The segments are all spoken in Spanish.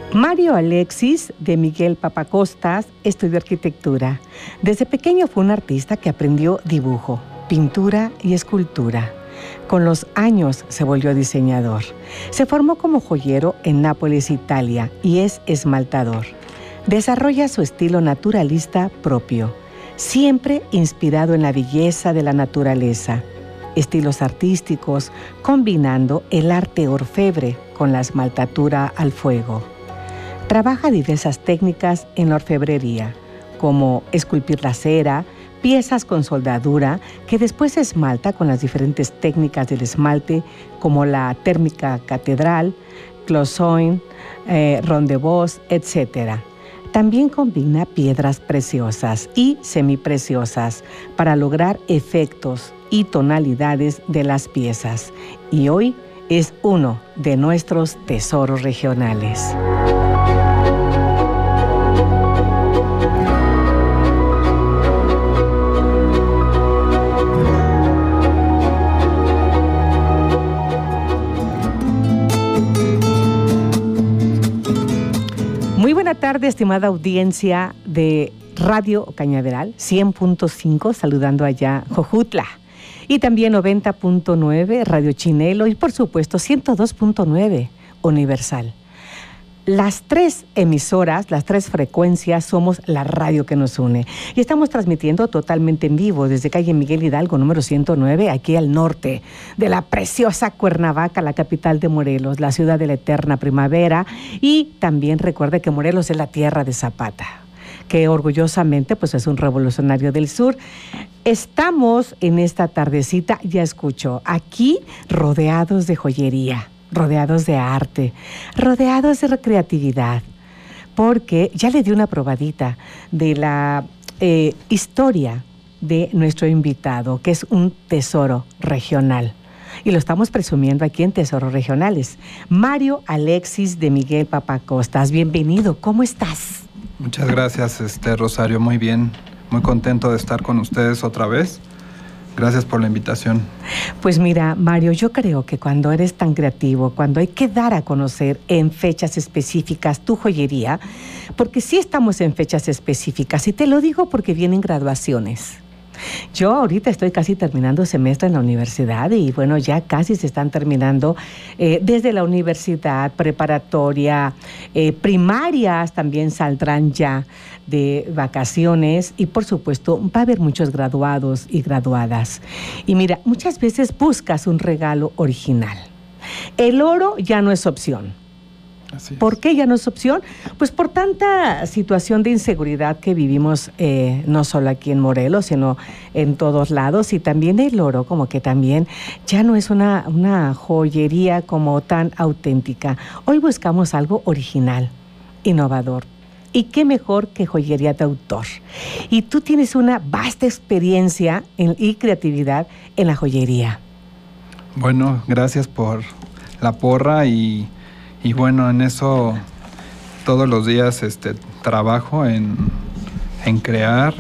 Mario Alexis de Miguel Papacostas estudió arquitectura. Desde pequeño fue un artista que aprendió dibujo, pintura y escultura. Con los años se volvió diseñador. Se formó como joyero en Nápoles, Italia, y es esmaltador. Desarrolla su estilo naturalista propio, siempre inspirado en la belleza de la naturaleza. Estilos artísticos combinando el arte orfebre con la esmaltatura al fuego. Trabaja diversas técnicas en la orfebrería, como esculpir la cera, piezas con soldadura que después se esmalta con las diferentes técnicas del esmalte, como la térmica catedral, cloisonne, ronde-bosse, etc. También combina piedras preciosas y semipreciosas para lograr efectos y tonalidades de las piezas. Y hoy es uno de nuestros tesoros regionales. Muy buena tarde, estimada audiencia de Radio Cañaveral 100.5, saludando allá Jojutla, y también 90.9 Radio Chinelo y por supuesto 102.9 Universal. Las tres emisoras, las tres frecuencias, somos la radio que nos une. Y estamos transmitiendo totalmente en vivo desde calle Miguel Hidalgo, número 109, aquí al norte de la preciosa Cuernavaca, la capital de Morelos, la ciudad de la eterna primavera. Y también recuerde que Morelos es la tierra de Zapata, que orgullosamente pues es un revolucionario del sur. Estamos en esta tardecita, ya escucho, aquí rodeados de joyería, rodeados de arte, rodeados de creatividad, porque ya le di una probadita de la historia de nuestro invitado, que es un tesoro regional. Y lo estamos presumiendo aquí en Tesoros Regionales. Mario Alexis de Miguel Papacostas, bienvenido, ¿cómo estás? Muchas gracias, Rosario, muy bien, muy contento de estar con ustedes otra vez. Gracias por la invitación. Pues mira, Mario, yo creo que cuando eres tan creativo, cuando hay que dar a conocer en fechas específicas tu joyería, porque sí estamos en fechas específicas, y te lo digo porque vienen graduaciones. Yo ahorita estoy casi terminando semestre en la universidad y bueno, ya casi se están terminando desde la universidad, preparatoria, primarias también saldrán ya de vacaciones y por supuesto va a haber muchos graduados y graduadas. Y mira, muchas veces buscas un regalo original. El oro ya no es opción. ¿Por qué ya no es opción? Pues por tanta situación de inseguridad que vivimos, no solo aquí en Morelos, sino en todos lados. Y también el oro, como que también ya no es una joyería como tan auténtica. Hoy buscamos algo original, innovador. Y qué mejor que joyería de autor. Y tú tienes una vasta experiencia y creatividad en la joyería. Bueno, gracias por la porra y bueno, en eso todos los días trabajo en crear,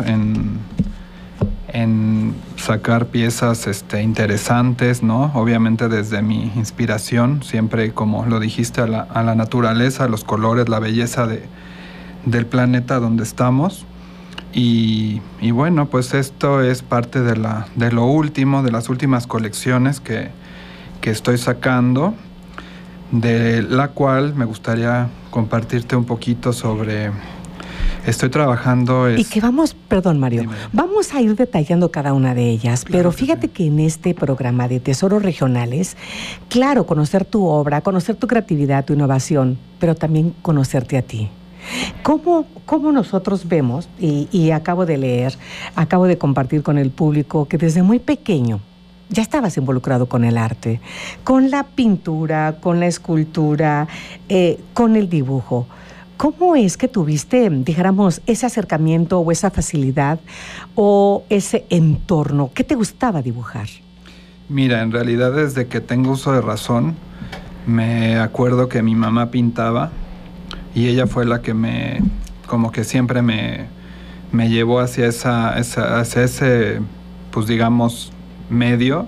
en sacar piezas interesantes, ¿no? Obviamente desde mi inspiración, siempre como lo dijiste, a la naturaleza, a los colores, la belleza del planeta donde estamos. Y bueno, pues esto es parte de lo último, de las últimas colecciones que estoy sacando, de la cual me gustaría compartirte un poquito sobre. Estoy trabajando. Y que perdón Mario, vamos a ir detallando cada una de ellas, claro, pero fíjate que en este programa de Tesoros Regionales, claro, conocer tu obra, conocer tu creatividad, tu innovación, pero también conocerte a ti. ¿Cómo nosotros vemos, y acabo de leer, acabo de compartir con el público que desde muy pequeño ya estabas involucrado con el arte, con la pintura, con la escultura, con el dibujo? ¿Cómo es que tuviste, dijéramos, ese acercamiento o esa facilidad o ese entorno? ¿Qué te gustaba dibujar? Mira, en realidad desde que tengo uso de razón, me acuerdo que mi mamá pintaba y ella fue la que como que siempre me llevó hacia ese, pues digamos, medio.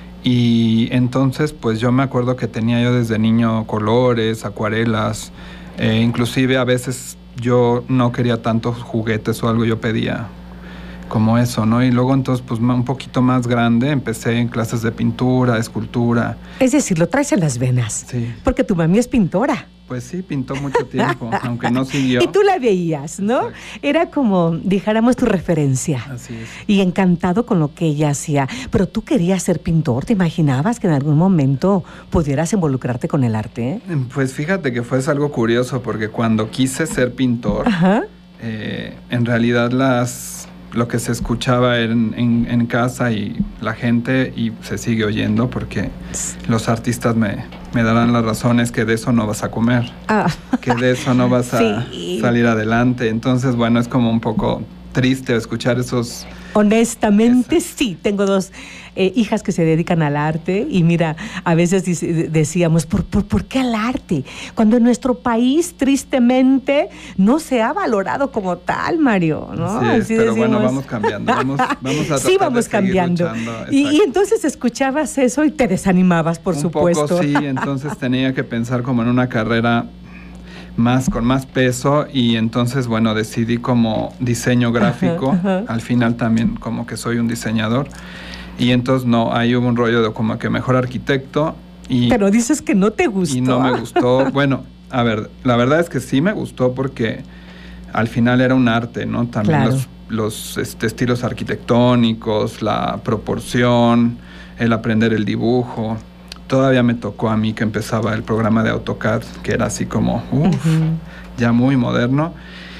Y entonces pues yo me acuerdo que tenía yo desde niño colores, acuarelas, Inclusive a veces yo no quería tantos juguetes o algo, yo pedía como eso, ¿no? Y luego entonces, pues un poquito más grande, empecé en clases de pintura, escultura. Es decir, lo traes en las venas. Sí. Porque tu mami es pintora. Pues sí, pintó mucho tiempo, aunque no siguió. Y tú la veías, ¿no? Exacto. Era como, dijéramos, tu referencia. Así es. Y encantado con lo que ella hacía. Pero tú querías ser pintor, ¿te imaginabas que en algún momento pudieras involucrarte con el arte? Pues fíjate que fue algo curioso, porque cuando quise ser pintor, en realidad lo que se escuchaba en casa y la gente, y se sigue oyendo, porque los artistas me darán las razones, que de eso no vas a comer, que de eso no vas a salir adelante. Entonces, bueno, es como un poco triste escuchar esos... Honestamente, sí. Tengo dos hijas que se dedican al arte y mira, a veces decíamos, ¿por qué al arte? Cuando en nuestro país, tristemente, no se ha valorado como tal, Mario, ¿no? Sí, así pero decimos. bueno, vamos cambiando. Vamos a tratar sí, vamos de cambiando. Y entonces escuchabas eso y te desanimabas, por supuesto. Un poco, sí. Entonces tenía que pensar como en una carrera con más peso, y entonces, bueno, decidí como diseño gráfico. Al final también como que soy un diseñador, y entonces ahí hubo un rollo de como que mejor arquitecto. Pero dices que no te gustó. Y no me gustó. Bueno, a ver, la verdad es que sí me gustó, porque al final era un arte, ¿no? También claro. los estilos arquitectónicos, la proporción, el aprender el dibujo. Todavía me tocó a mí que empezaba el programa de AutoCAD, que era así como, ya muy moderno.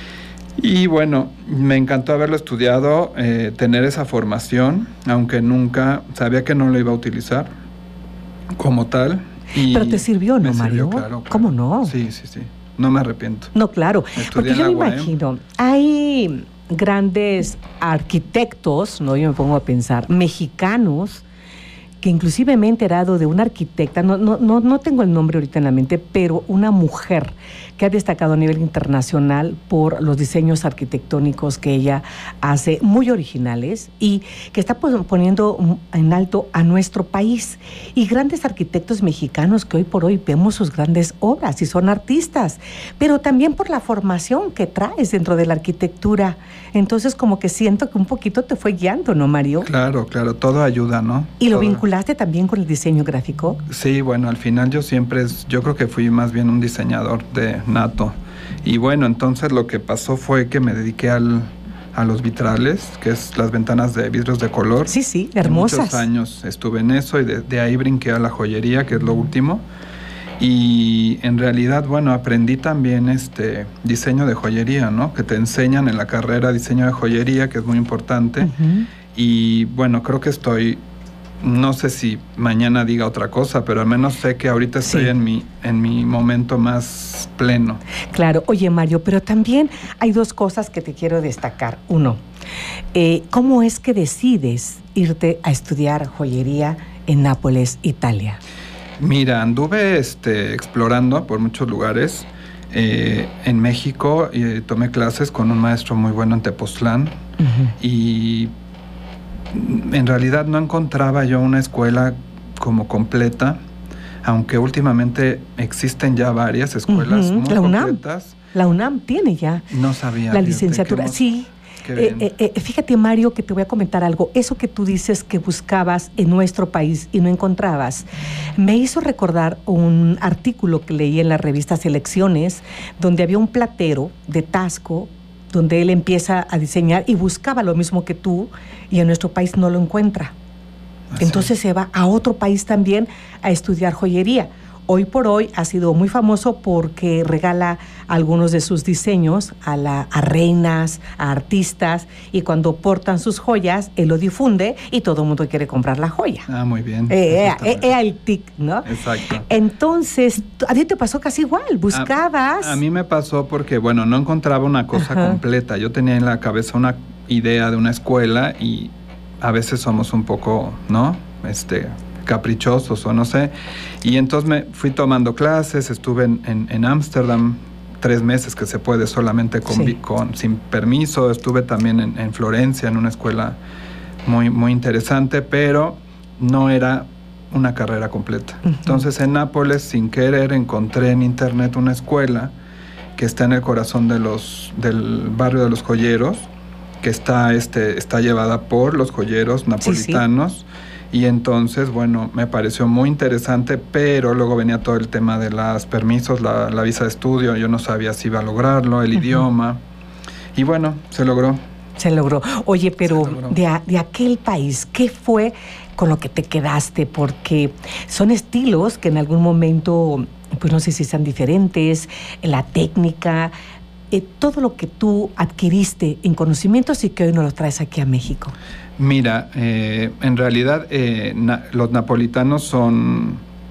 Y bueno, me encantó haberlo estudiado, tener esa formación, aunque nunca sabía que no lo iba a utilizar como tal. Pero te sirvió, ¿no, Mario? Claro. ¿Cómo no? Sí. No me arrepiento. No, claro. Porque yo me imagino, hay grandes arquitectos, ¿no? Yo me pongo a pensar, mexicanos, que inclusive me he enterado de una arquitecta, no tengo el nombre ahorita en la mente, pero una mujer que ha destacado a nivel internacional por los diseños arquitectónicos que ella hace, muy originales, y que está poniendo en alto a nuestro país. Y grandes arquitectos mexicanos que hoy por hoy vemos sus grandes obras y son artistas, pero también por la formación que traes dentro de la arquitectura. Entonces como que siento que un poquito te fue guiando, ¿no, Mario? Claro, todo ayuda, ¿no? ¿Y lo vinculaste también con el diseño gráfico? Sí, bueno, al final yo creo que fui más bien un diseñador de nato. Y bueno, entonces lo que pasó fue que me dediqué a los vitrales, que es las ventanas de vidrios de color. Sí, hermosas. Muchos años estuve en eso, y de ahí brinqué a la joyería, que es lo último. Y en realidad, bueno, aprendí también diseño de joyería, ¿no? Que te enseñan en la carrera diseño de joyería, que es muy importante. Y bueno, creo que no sé si mañana diga otra cosa, pero al menos sé que ahorita estoy en mi momento más pleno. Claro. Oye, Mario, pero también hay dos cosas que te quiero destacar. Uno, ¿cómo es que decides irte a estudiar joyería en Nápoles, Italia? Mira, anduve explorando por muchos lugares. En México tomé clases con un maestro muy bueno en Tepoztlán. Y en realidad no encontraba yo una escuela como completa, aunque últimamente existen ya varias escuelas muy completas. La UNAM tiene ya. No sabía. La licenciatura, sí. Fíjate, Mario, que te voy a comentar algo. Eso que tú dices que buscabas en nuestro país y no encontrabas, me hizo recordar un artículo que leí en la revista Selecciones, donde había un platero de Tasco, donde él empieza a diseñar y buscaba lo mismo que tú, y en nuestro país no lo encuentra. Entonces se va a otro país también a estudiar joyería. Hoy por hoy ha sido muy famoso porque regala algunos de sus diseños a reinas, a artistas, y cuando portan sus joyas, él lo difunde y todo el mundo quiere comprar la joya. Muy bien. El tic, ¿no? Exacto. Entonces, ¿a ti te pasó casi igual? ¿Buscabas? A mí me pasó porque, bueno, no encontraba una cosa completa. Yo tenía en la cabeza una idea de una escuela, y a veces somos un poco, ¿no? Caprichosos o no sé. Y entonces me fui tomando clases, estuve en Ámsterdam 3 meses, que se puede solamente sin permiso. Estuve también en Florencia, en una escuela muy, muy interesante, pero no era una carrera completa. Entonces en Nápoles, sin querer, encontré en internet una escuela que está en el corazón del barrio de los joyeros, que está llevada por los joyeros napolitanos. Sí, sí. Y entonces, bueno, me pareció muy interesante, pero luego venía todo el tema de los permisos, la visa de estudio. Yo no sabía si iba a lograrlo, el idioma. Y bueno, se logró. Se logró. Oye, pero de aquel país, ¿qué fue con lo que te quedaste? Porque son estilos que en algún momento, pues no sé si sean diferentes, la técnica, todo lo que tú adquiriste en conocimientos y que hoy no lo traes aquí a México. Mira, en realidad los napolitanos son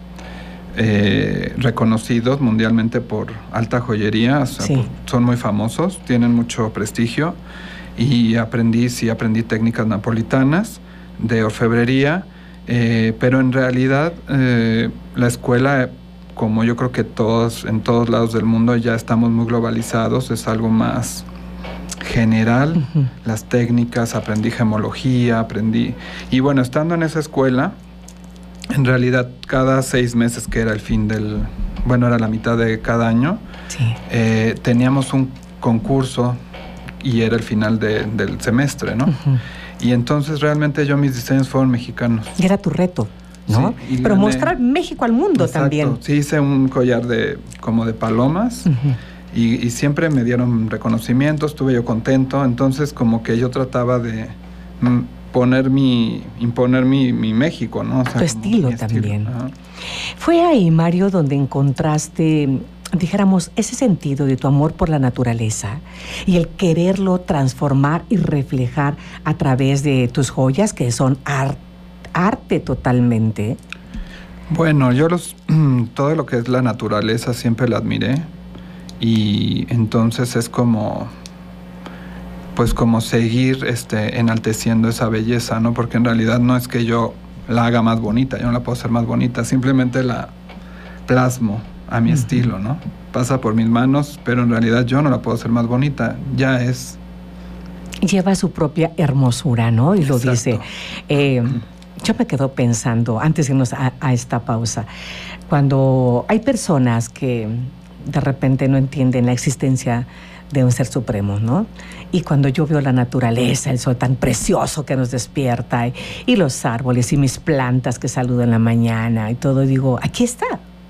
reconocidos mundialmente por alta joyería, o sea, sí. Son muy famosos, tienen mucho prestigio, y aprendí técnicas napolitanas de orfebrería, pero en realidad la escuela, como yo creo que en todos lados del mundo ya estamos muy globalizados, es algo más general. Las técnicas, aprendí gemología, y bueno, estando en esa escuela, en realidad cada 6 meses, que era era la mitad de cada año, sí. Teníamos un concurso y era el final del semestre, ¿no? Y entonces realmente mis diseños fueron mexicanos. Y era tu reto, ¿no? Sí, pero mostrar México al mundo. Exacto. También. Sí, hice un collar como de palomas. Y siempre me dieron reconocimientos, estuve yo contento. Entonces como que yo trataba de imponer mi México, ¿no? O sea, tu estilo también. Fue ahí, Mario, donde encontraste, dijéramos, ese sentido de tu amor por la naturaleza y el quererlo transformar y reflejar a través de tus joyas, que son arte totalmente. Bueno, yo todo lo que es la naturaleza siempre la admiré. Y entonces es como seguir enalteciendo esa belleza, ¿no? Porque en realidad no es que yo la haga más bonita, yo no la puedo hacer más bonita, simplemente la plasmo a mi estilo, ¿no? Pasa por mis manos, pero en realidad yo no la puedo hacer más bonita, ya es... Lleva su propia hermosura, ¿no? Y lo dice. Yo me quedo pensando, antes de irnos a esta pausa, cuando hay personas que de repente no entienden la existencia de un ser supremo, ¿no? Y cuando yo veo la naturaleza, el sol tan precioso que nos despierta, y los árboles y mis plantas que saludo en la mañana y todo, digo, aquí está.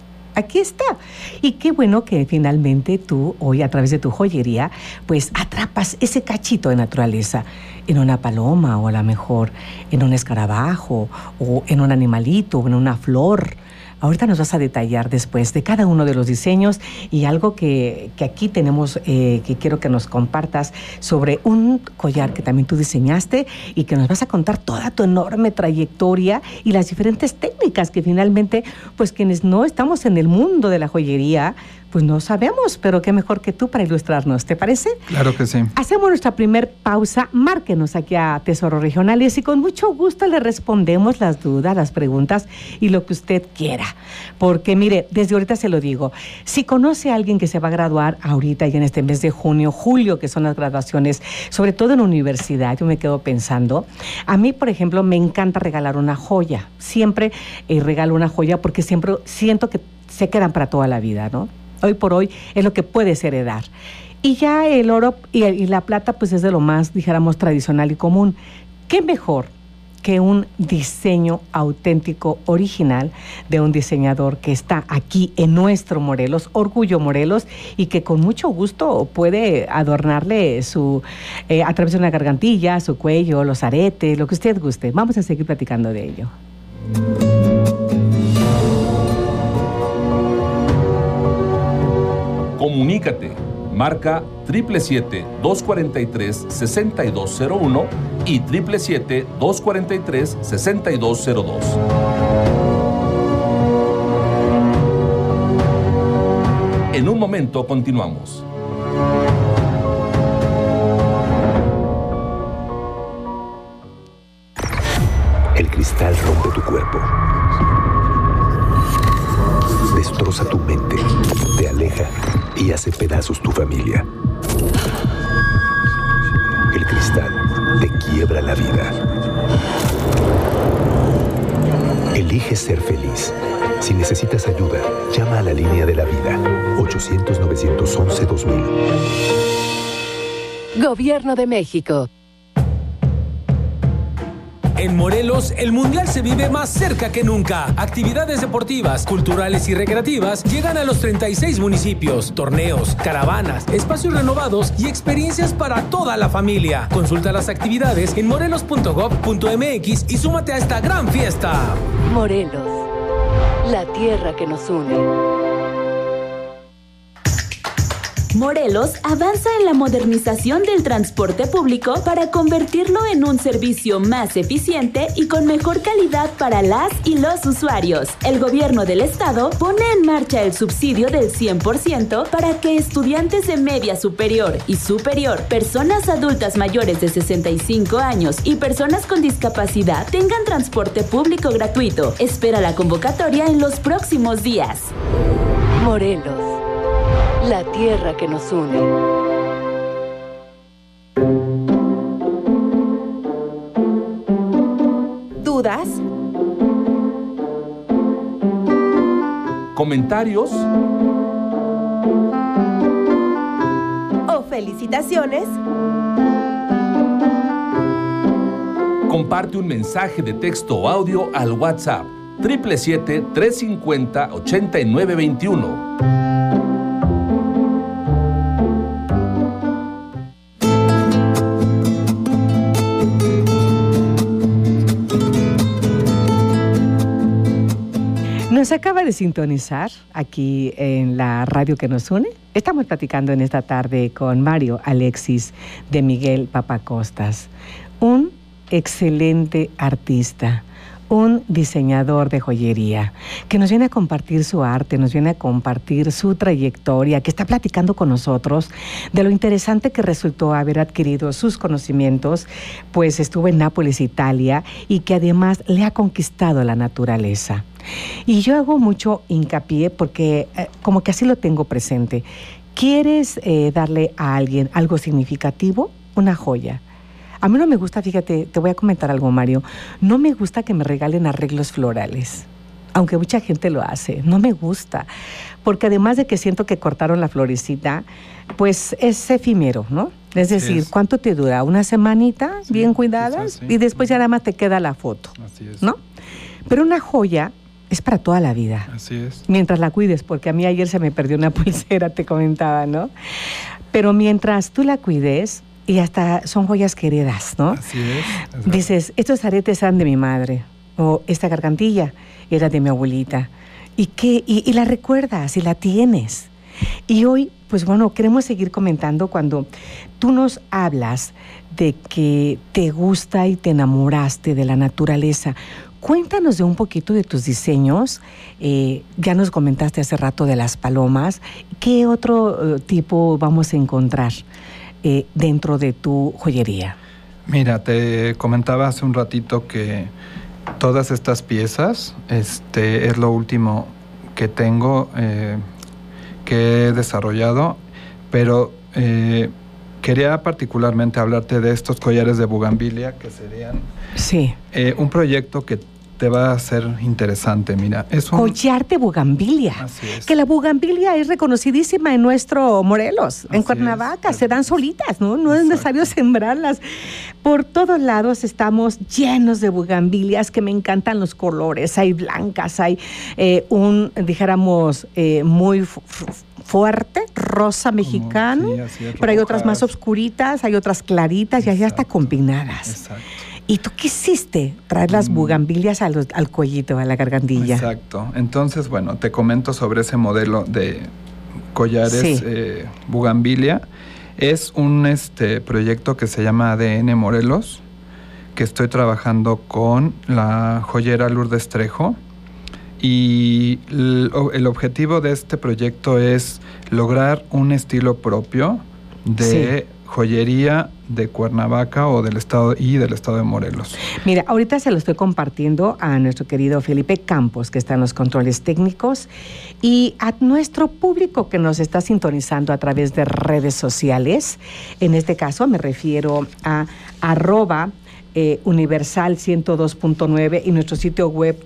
Y qué bueno que finalmente tú hoy, a través de tu joyería, pues atrapas ese cachito de naturaleza en una paloma, o a lo mejor en un escarabajo, o en un animalito, o en una flor. Ahorita nos vas a detallar después de cada uno de los diseños, y algo que aquí tenemos, que quiero que nos compartas sobre un collar que también tú diseñaste, y que nos vas a contar toda tu enorme trayectoria y las diferentes técnicas que finalmente, pues quienes no estamos en el mundo de la joyería, pues no sabemos, pero qué mejor que tú para ilustrarnos, ¿te parece? Claro que sí. Hacemos nuestra primer pausa, márquenos aquí a Tesoros Regionales y con mucho gusto le respondemos las dudas, las preguntas y lo que usted quiera. Porque mire, desde ahorita se lo digo, si conoce a alguien que se va a graduar ahorita y en este mes de junio, julio, que son las graduaciones, sobre todo en universidad, yo me quedo pensando, a mí, por ejemplo, me encanta regalar una joya. Siempre regalo una joya porque siempre siento que se quedan para toda la vida, ¿no? Hoy por hoy es lo que puedes heredar. Y ya el oro y la plata, pues es de lo más, dijéramos, tradicional y común. ¿Qué mejor que un diseño auténtico, original, de un diseñador que está aquí en nuestro Morelos, Orgullo Morelos, y que con mucho gusto puede adornarle a través de una gargantilla, su cuello, los aretes, lo que usted guste? Vamos a seguir platicando de ello. Comunícate, marca 777-243-6201 y 777-243-6202. En un momento continuamos. El cristal rompe tu cuerpo. Destroza tu mente, te aleja y hace pedazos tu familia. El cristal te quiebra la vida. Elige ser feliz. Si necesitas ayuda, llama a la línea de la vida, 800-911. 911-2000. Gobierno de México. En Morelos, el Mundial se vive más cerca que nunca. Actividades deportivas, culturales y recreativas llegan a los 36 municipios. Torneos, caravanas, espacios renovados y experiencias para toda la familia. Consulta las actividades en morelos.gov.mx y súmate a esta gran fiesta. Morelos, la tierra que nos une. Morelos avanza en la modernización del transporte público para convertirlo en un servicio más eficiente y con mejor calidad para las y los usuarios. El gobierno del estado pone en marcha el subsidio del 100% para que estudiantes de media superior y superior, personas adultas mayores de 65 años y personas con discapacidad tengan transporte público gratuito. Espera la convocatoria en los próximos días. Morelos, la tierra que nos une. ¿Dudas? ¿Comentarios? ¿O felicitaciones? Comparte un mensaje de texto o audio al WhatsApp 777-350-8921. Nos acaba de sintonizar aquí en la radio que nos une. Estamos platicando en esta tarde con Mario Alexis de Miguel Papacostas, un excelente artista, un diseñador de joyería, que nos viene a compartir su arte, nos viene a compartir su trayectoria, que está platicando con nosotros de lo interesante que resultó haber adquirido sus conocimientos, pues estuvo en Nápoles, Italia, y que además le ha conquistado la naturaleza. Y yo hago mucho hincapié porque como que así lo tengo presente. ¿Quieres darle a alguien algo significativo? Una joya. A mí no me gusta, fíjate, te voy a comentar algo, Mario, no me gusta que me regalen arreglos florales, aunque mucha gente lo hace, no me gusta, porque además de que siento que cortaron la florecita, pues es efímero, ¿no? Es decir, ¿cuánto te dura? ¿Una semanita bien cuidadas? Y después ya nada más te queda la foto, ¿no? Pero una joya es para toda la vida. Así es. Mientras la cuides, porque a mí ayer se me perdió una pulsera, te comentaba, ¿no? Pero mientras tú la cuides, y hasta son joyas que heredas, ¿no? Así es. Dices, estos aretes eran de mi madre, o esta gargantilla era de mi abuelita. Y la recuerdas y la tienes. Y hoy, pues bueno, queremos seguir comentando cuando tú nos hablas de que te gusta y te enamoraste de la naturaleza. Cuéntanos de un poquito de tus diseños. Ya nos comentaste hace rato de las palomas. ¿Qué otro tipo vamos a encontrar dentro de tu joyería? Mira, te comentaba hace un ratito que todas estas piezas es lo último que tengo, que he desarrollado, pero quería particularmente hablarte de estos collares de bugambilia, que serían un proyecto que te va a ser interesante. Mira, es un collar de bugambilia. Así es. Que la bugambilia es reconocidísima en nuestro Morelos, en Cuernavaca, se dan solitas, ¿no? No es necesario sembrarlas. Por todos lados estamos llenos de bugambilias, que me encantan los colores. Hay blancas, hay dijéramos, muy fuerte, rosa mexicano, pero hay otras más oscuritas, hay otras claritas y hay hasta combinadas. Exacto. ¿Y tú qué hiciste? Traer las bugambilias al cuellito, a la gargantilla. Exacto. Entonces, bueno, te comento sobre ese modelo de collares bugambilia. Es un proyecto que se llama ADN Morelos, que estoy trabajando con la joyera Lourdes Trejo. Y el objetivo de este proyecto es lograr un estilo propio de joyería de Cuernavaca o del estado de Morelos. Mira, ahorita se lo estoy compartiendo a nuestro querido Felipe Campos, que está en los controles técnicos, y a nuestro público que nos está sintonizando a través de redes sociales. En este caso me refiero a Universal 102.9 y nuestro sitio web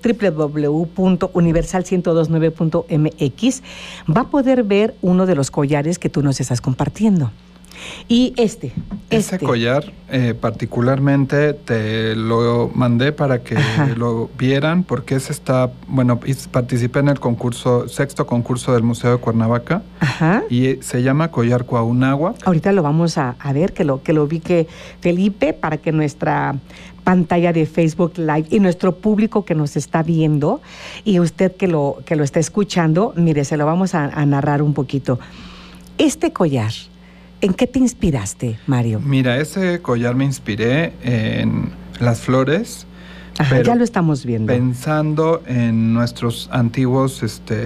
www.universal1029.mx, va a poder ver uno de los collares que tú nos estás compartiendo. Y ese collar particularmente te lo mandé para que lo vieran, porque participé en el sexto concurso del Museo de Cuernavaca. Ajá. Y se llama Collar Cuauhnáhuac. Ahorita lo vamos a ver, que lo ubique Felipe, para que nuestra pantalla de Facebook Live y nuestro público que nos está viendo y usted que lo está escuchando, mire, se lo vamos a narrar un poquito. Este collar, ¿en qué te inspiraste, Mario? Mira, ese collar me inspiré en las flores. Ajá, pero ya lo estamos viendo. Pensando en nuestros antiguos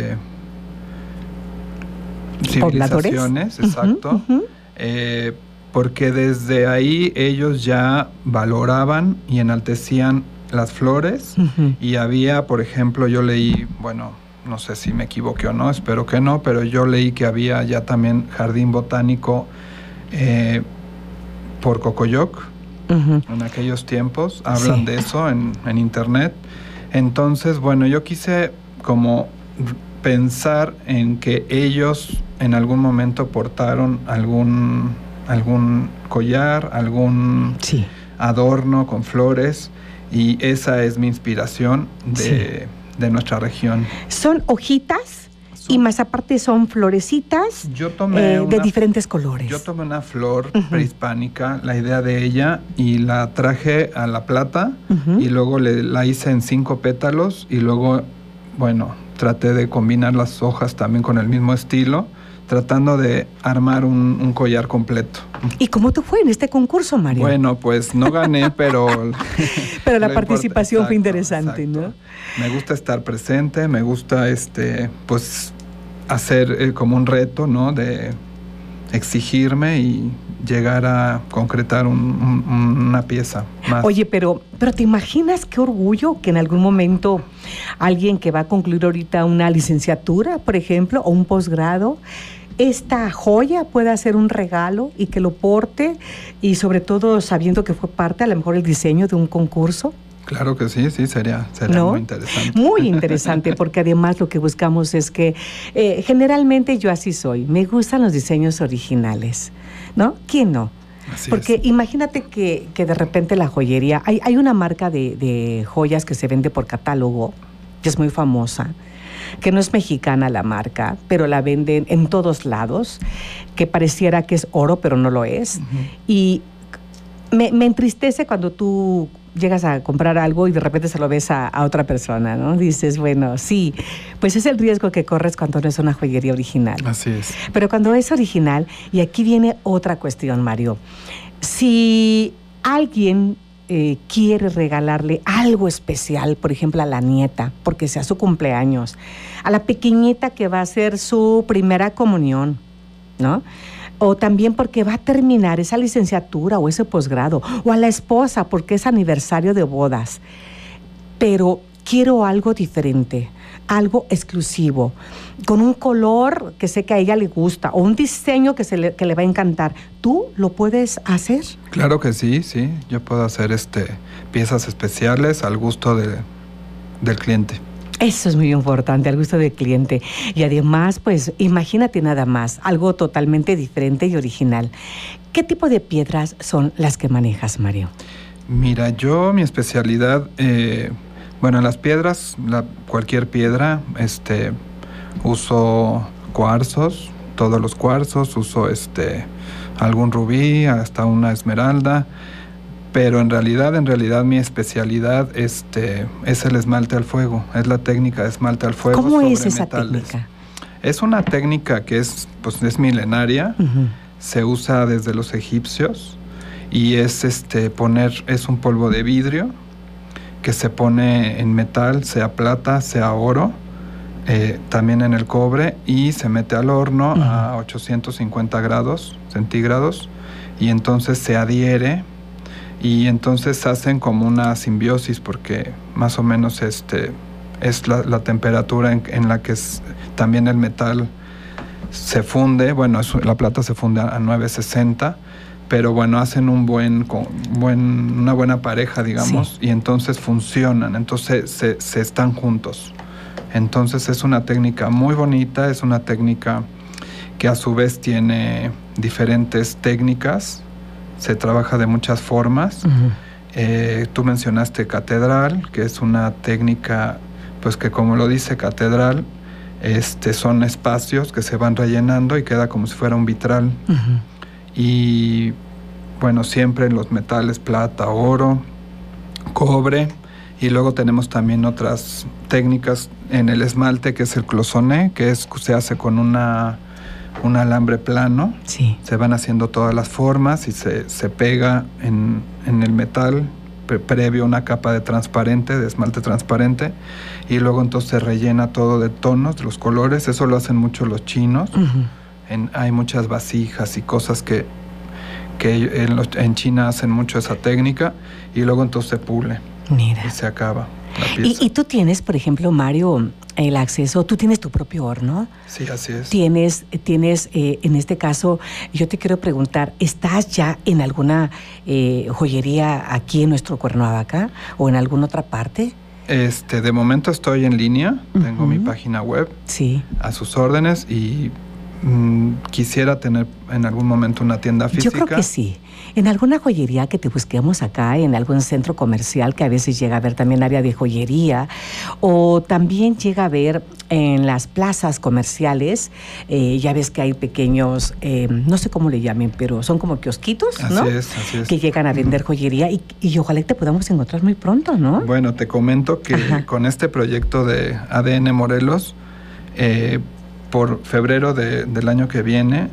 civilizaciones, exacto. Porque desde ahí ellos ya valoraban y enaltecían las flores. Y había, por ejemplo, yo leí, no sé si me equivoqué o no, espero que no, pero yo leí que había ya también jardín botánico por Cocoyoc, en aquellos tiempos, hablan de eso en internet. Entonces, yo quise como pensar en que ellos en algún momento portaron algún collar, algún adorno con flores, y esa es mi inspiración de nuestra región. ¿Son hojitas? Y más aparte son florecitas de diferentes colores. Yo tomé una flor prehispánica, la idea de ella, y la traje a la plata, y luego la hice en 5 pétalos, y luego, traté de combinar las hojas también con el mismo estilo, tratando de armar un collar completo. ¿Y cómo te fue en este concurso, Mario? Bueno, pues no gané, pero... pero la participación fue interesante, exacto. ¿No? Me gusta estar presente, me gusta hacer como un reto, ¿no? De exigirme y llegar a concretar una pieza más. Oye, pero ¿te imaginas qué orgullo que en algún momento alguien que va a concluir ahorita una licenciatura, por ejemplo, o un posgrado, esta joya pueda ser un regalo y que lo porte, y sobre todo sabiendo que fue parte, a lo mejor, el diseño de un concurso? Claro que sí, sería ¿no? Muy interesante. Muy interesante, porque además lo que buscamos es que, generalmente yo así soy, me gustan los diseños originales, ¿no? ¿Quién no? Así porque es. Imagínate que de repente la joyería, hay una marca de joyas que se vende por catálogo, que es muy famosa, que no es mexicana la marca, pero la venden en todos lados, que pareciera que es oro, pero no lo es. Y me entristece cuando tú llegas a comprar algo y de repente se lo ves a otra persona, ¿no? Dices, sí, pues es el riesgo que corres cuando no es una joyería original. Así es. Pero cuando es original, y aquí viene otra cuestión, Mario, si alguien quiere regalarle algo especial, por ejemplo, a la nieta, porque sea su cumpleaños, a la pequeñita que va a hacer su primera comunión, ¿no? O también porque va a terminar esa licenciatura o ese posgrado, o a la esposa porque es aniversario de bodas. Pero quiero algo diferente, algo exclusivo, con un color que sé que a ella le gusta, o un diseño que le va a encantar. ¿Tú lo puedes hacer? Claro que sí. Yo puedo hacer piezas especiales al gusto del cliente. Eso es muy importante, al gusto del cliente. Y además, pues, imagínate nada más, algo totalmente diferente y original. ¿Qué tipo de piedras son las que manejas, Mario? Mira, mi especialidad, las piedras, cualquier piedra, uso cuarzos, todos los cuarzos, uso algún rubí, hasta una esmeralda. Pero en realidad mi especialidad es el esmalte al fuego, es la técnica de esmalte al fuego. ¿Cómo sobre es esa metales. técnica? Es una técnica que es milenaria, se usa desde los egipcios, y es un polvo de vidrio que se pone en metal, sea plata, sea oro, también en el cobre, y se mete al horno a 850 grados centígrados, y entonces se adhiere. Y entonces hacen como una simbiosis, porque más o menos es la temperatura en la que también el metal se funde. La plata se funde a 960, pero bueno, hacen una buena pareja, digamos, y entonces funcionan, entonces se están juntos. Entonces es una técnica muy bonita, es una técnica que a su vez tiene diferentes técnicas, se trabaja de muchas formas. Tú mencionaste catedral, que es una técnica, pues que como lo dice catedral, son espacios que se van rellenando y queda como si fuera un vitral. Y bueno, siempre en los metales, plata, oro, cobre, y luego tenemos también otras técnicas en el esmalte, que es el cloisonné, que se hace con un alambre plano. Sí. Se van haciendo todas las formas y se pega en el metal previo una capa de esmalte transparente, y luego entonces se rellena todo de tonos, de los colores. Eso lo hacen mucho los chinos. Hay muchas vasijas y cosas que en China hacen mucho esa técnica, y luego entonces se pule. Mira. Y se acaba la pieza. Y tú tienes, por ejemplo, Mario, el acceso, tú tienes tu propio horno. Sí, así es. Tienes en este caso, yo te quiero preguntar, ¿estás ya en alguna joyería aquí en nuestro Cuernavaca o en alguna otra parte? De momento estoy en línea, tengo mi página web, sí, a sus órdenes, y quisiera tener en algún momento una tienda física. Yo creo que sí. En alguna joyería que te busquemos acá, en algún centro comercial, que a veces llega a haber también área de joyería, o también llega a haber en las plazas comerciales, ya ves que hay pequeños, no sé cómo le llamen, pero son como kiosquitos, ¿no? Así es. Que llegan a vender joyería, y ojalá te podamos encontrar muy pronto, ¿no? Bueno, te comento que con este proyecto de ADN Morelos, por febrero del año que viene,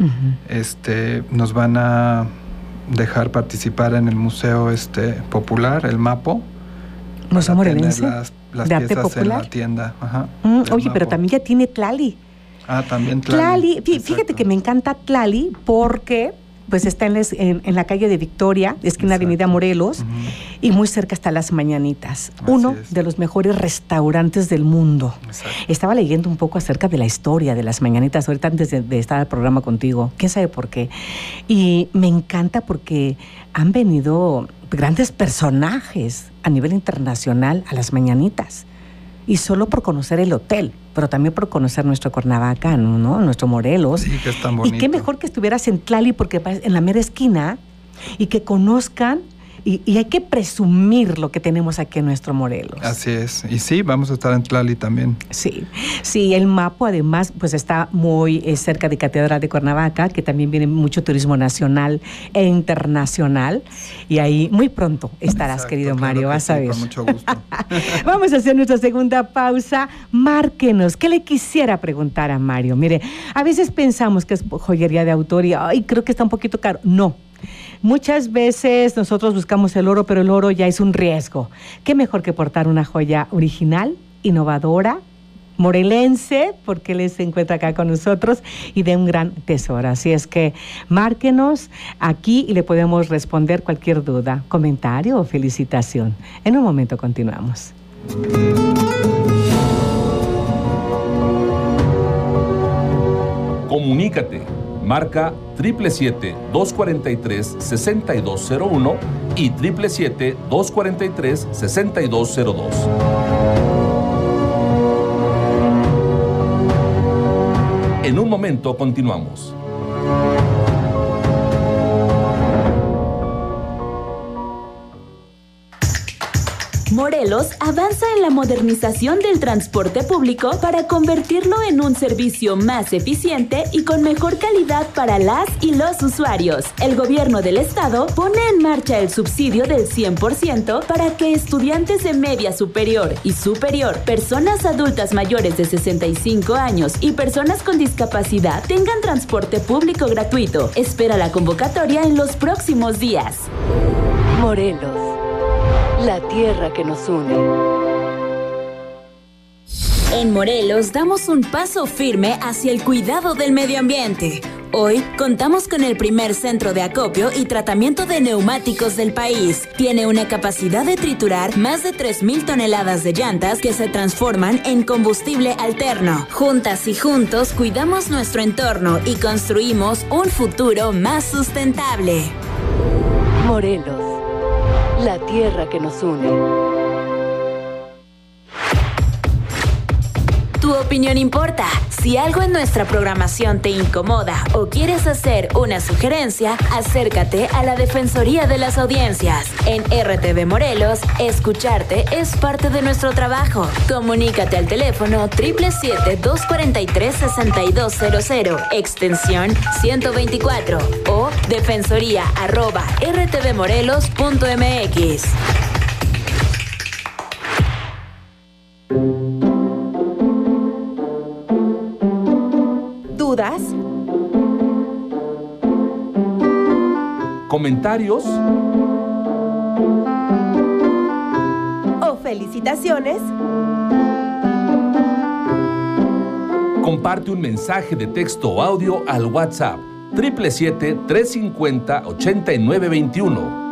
nos van a dejar participar en el Museo Popular, el MAPO. ¿Museo Morelense? Las ¿De arte piezas popular? en la tienda. Oye, pero también ya tiene Tlali. También Tlali. Fíjate que me encanta Tlali porque pues está en la calle de Victoria, esquina Avenida Morelos, y muy cerca está Las Mañanitas, uno de los mejores restaurantes del mundo. Exacto. Estaba leyendo un poco acerca de la historia de Las Mañanitas ahorita antes de estar al programa contigo, quién sabe por qué, y me encanta porque han venido grandes personajes a nivel internacional a Las Mañanitas, y solo por conocer el hotel, pero también por conocer nuestro Cuernavaca, ¿no? Nuestro Morelos. Sí, que es tan bonito. Y qué mejor que estuvieras en Tlali, porque en la mera esquina, y que conozcan, y hay que presumir lo que tenemos aquí en nuestro Morelos. Así es. Y sí, vamos a estar en Tlali también. Sí, el MAPO además pues está muy cerca de Catedral de Cuernavaca, que también viene mucho turismo nacional e internacional, y ahí muy pronto estarás. Exacto, querido Mario, vas a ver. Con mucho gusto. Vamos a hacer nuestra segunda pausa. Márquenos, ¿qué le quisiera preguntar a Mario? Mire, a veces pensamos que es joyería de autor y creo que está un poquito caro. No. Muchas veces nosotros buscamos el oro, pero el oro ya es un riesgo. ¿Qué mejor que portar una joya original, innovadora, morelense, porque él se encuentra acá con nosotros, y de un gran tesoro? Así es que márquenos aquí y le podemos responder cualquier duda, comentario o felicitación. En un momento continuamos. Comunícate. Marca 777-243-6201 y 777-243-6202. En un momento continuamos. Morelos avanza en la modernización del transporte público para convertirlo en un servicio más eficiente y con mejor calidad para las y los usuarios. El gobierno del estado pone en marcha el subsidio del 100% para que estudiantes de media superior y superior, personas adultas mayores de 65 años y personas con discapacidad tengan transporte público gratuito. Espera la convocatoria en los próximos días. Morelos, la tierra que nos une. En Morelos damos un paso firme hacia el cuidado del medio ambiente. Hoy contamos con el primer centro de acopio y tratamiento de neumáticos del país. Tiene una capacidad de triturar más de 3,000 toneladas de llantas que se transforman en combustible alterno. Juntas y juntos cuidamos nuestro entorno y construimos un futuro más sustentable. Morelos, la tierra que nos une. Tu opinión importa. Si algo en nuestra programación te incomoda o quieres hacer una sugerencia, acércate a la Defensoría de las Audiencias. En RTV Morelos, escucharte es parte de nuestro trabajo. Comunícate al teléfono 777-243-6200, extensión 124 o defensoría@rtvmorelos.mx. ¿Dudas? ¿Comentarios? ¿O felicitaciones? Comparte un mensaje de texto o audio al WhatsApp 777-350-8921.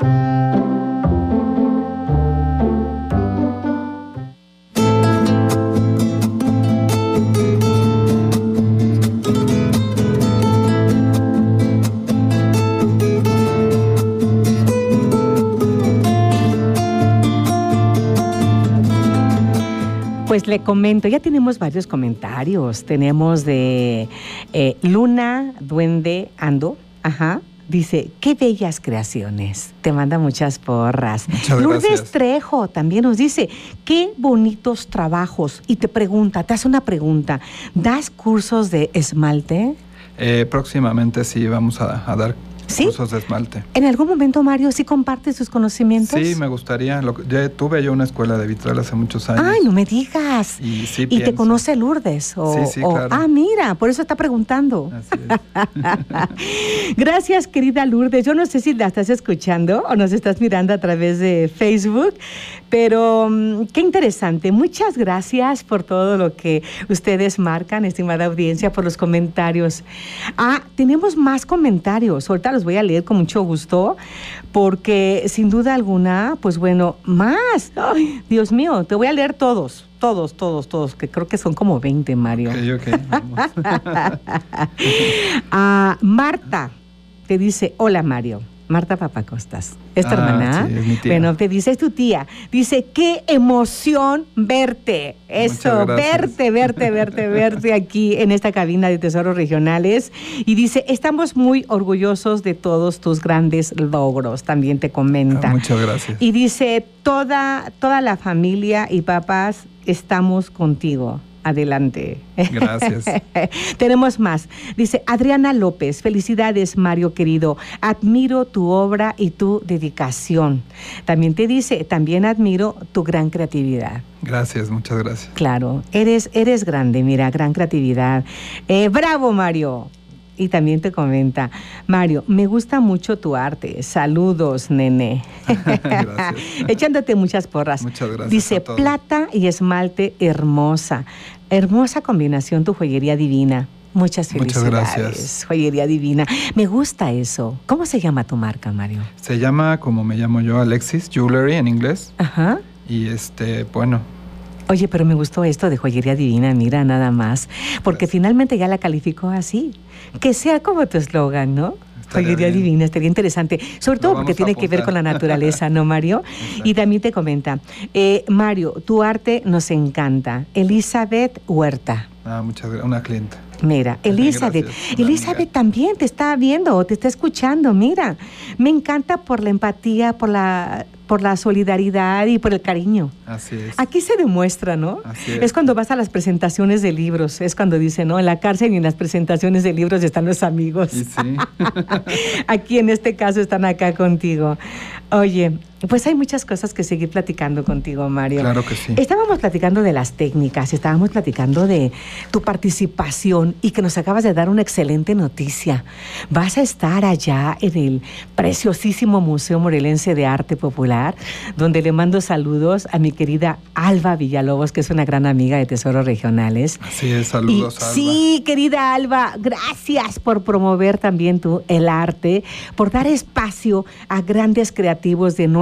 Pues le comento, ya tenemos varios comentarios. Tenemos de Luna Duende Ando, dice, qué bellas creaciones. Te manda muchas porras. Muchas Lourdes gracias. Trejo también nos dice, qué bonitos trabajos. Y te hace una pregunta, ¿das cursos de esmalte? Próximamente sí vamos a dar ¿Sí? cursos de esmalte. ¿En algún momento, Mario, sí compartes sus conocimientos? Sí, me gustaría. Ya tuve yo una escuela de vitral hace muchos años. Ay, no me digas. Y sí ¿Y te pienso. conoce Lourdes? Sí, claro. Ah, mira, por eso está preguntando. Así es. Gracias, querida Lourdes. Yo no sé si la estás escuchando o nos estás mirando a través de Facebook, pero qué interesante. Muchas gracias por todo lo que ustedes marcan, estimada audiencia, por los comentarios. Tenemos más comentarios. Ahorita los voy a leer con mucho gusto, porque sin duda alguna, pues bueno, más. Ay, Dios mío, te voy a leer todos, que creo que son como 20, Mario. Ok, vamos. Marta te dice, hola, Mario. Marta Papacostas, esta hermana, sí, es mi tía. bueno, te dice, es tu tía, dice, qué emoción verte, eso, Muchas verte aquí en esta cabina de Tesoros Regionales, y dice, estamos muy orgullosos de todos tus grandes logros, también te comenta. Muchas gracias. Y dice, toda la familia y papás estamos contigo. Adelante. Gracias. Tenemos más. Dice Adriana López, felicidades, Mario querido. Admiro tu obra y tu dedicación. También te dice, también admiro tu gran creatividad. Gracias, muchas gracias. Claro, eres grande, mira, gran creatividad. ¡Bravo, Mario! Y también te comenta, Mario, me gusta mucho tu arte. Saludos, nene. Gracias. Echándote muchas porras. Muchas gracias. Dice, a todos. plata y esmalte hermosa. Hermosa combinación, tu joyería divina. Muchas felicidades. Muchas gracias. Joyería divina. Me gusta eso. ¿Cómo se llama tu marca, Mario? Se llama, como me llamo yo, Alexis Jewelry en inglés. Ajá. Y bueno. Oye, pero me gustó esto de joyería divina, mira, nada más. Porque finalmente ya la calificó así. Que sea como tu eslogan, ¿no? Estaría Joyería bien. divina, estaría interesante. Sobre todo porque tiene que ver con la naturaleza, ¿no, Mario? Y también te comenta, Mario, tu arte nos encanta. Elizabeth Huerta. Muchas gracias. Una clienta. Mira, Elizabeth. Gracias, Elizabeth también te está viendo o te está escuchando. Mira, me encanta por la empatía, por la solidaridad y por el cariño. Así es. Aquí se demuestra, ¿no? Así Es cuando vas a las presentaciones de libros, es cuando dicen, ¿no? En la cárcel y en las presentaciones de libros están los amigos. Y sí. Aquí en este caso están acá contigo. Oye, pues hay muchas cosas que seguir platicando contigo, Mario. Claro que sí. Estábamos platicando de las técnicas, estábamos platicando de tu participación y que nos acabas de dar una excelente noticia. Vas a estar allá en el preciosísimo Museo Morelense de Arte Popular, donde le mando saludos a mi querida Alba Villalobos, que es una gran amiga de Tesoros Regionales. Así es, saludos, Alba. Sí, querida Alba, gracias por promover también tú el arte, por dar espacio a grandes creativos de nuestra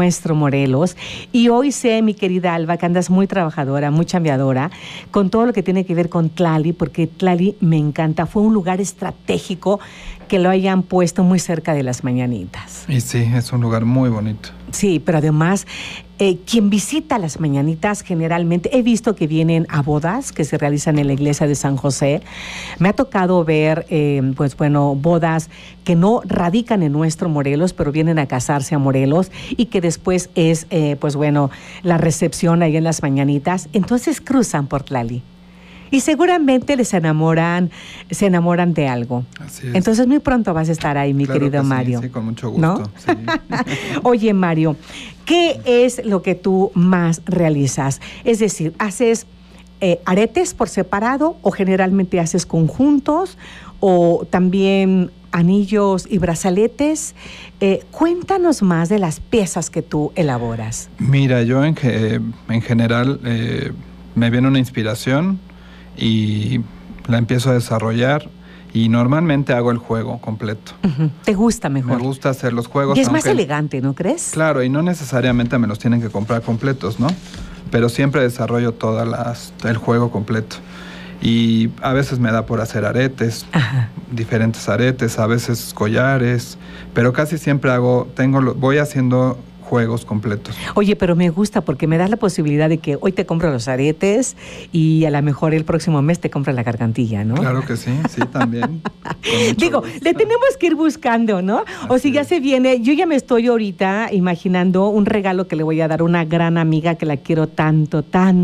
nuestro Morelos. Y hoy sé, mi querida Alba, que andas muy trabajadora, muy chambeadora, con todo lo que tiene que ver con Tlali, porque Tlali me encanta. Fue un lugar estratégico que lo hayan puesto muy cerca de las Mañanitas. Y sí, es un lugar muy bonito. Sí, pero además, quien visita las Mañanitas generalmente, he visto que vienen a bodas que se realizan en la iglesia de San José. Me ha tocado ver, bodas que no radican en nuestro Morelos, pero vienen a casarse a Morelos y que después es, la recepción ahí en las Mañanitas. Entonces cruzan por Tlali. Y seguramente se enamoran de algo. Así es. Entonces muy pronto vas a estar ahí, mi Claro querido que Mario. Sí, con mucho gusto. ¿No? Sí. Oye, Mario, ¿qué es lo que tú más realizas? Es decir, ¿haces aretes por separado o generalmente haces conjuntos o también anillos y brazaletes? Cuéntanos más de las piezas que tú elaboras. Mira, yo en general me viene una inspiración y la empiezo a desarrollar y normalmente hago el juego completo. Uh-huh. ¿Te gusta mejor? Me gusta hacer los juegos. Y es más elegante, ¿no crees? Claro, y no necesariamente me los tienen que comprar completos, ¿no? Pero siempre desarrollo el juego completo. Y a veces me da por hacer aretes, ajá, diferentes aretes, a veces collares, pero casi siempre voy haciendo juegos completos. Oye, pero me gusta porque me das la posibilidad de que hoy te compro los aretes y a lo mejor el próximo mes te compro la gargantilla, ¿no? Claro que sí, también. Digo, le tenemos que ir buscando, ¿no? O si ya se viene, yo ya me estoy ahorita imaginando un regalo que le voy a dar a una gran amiga que la quiero tanto,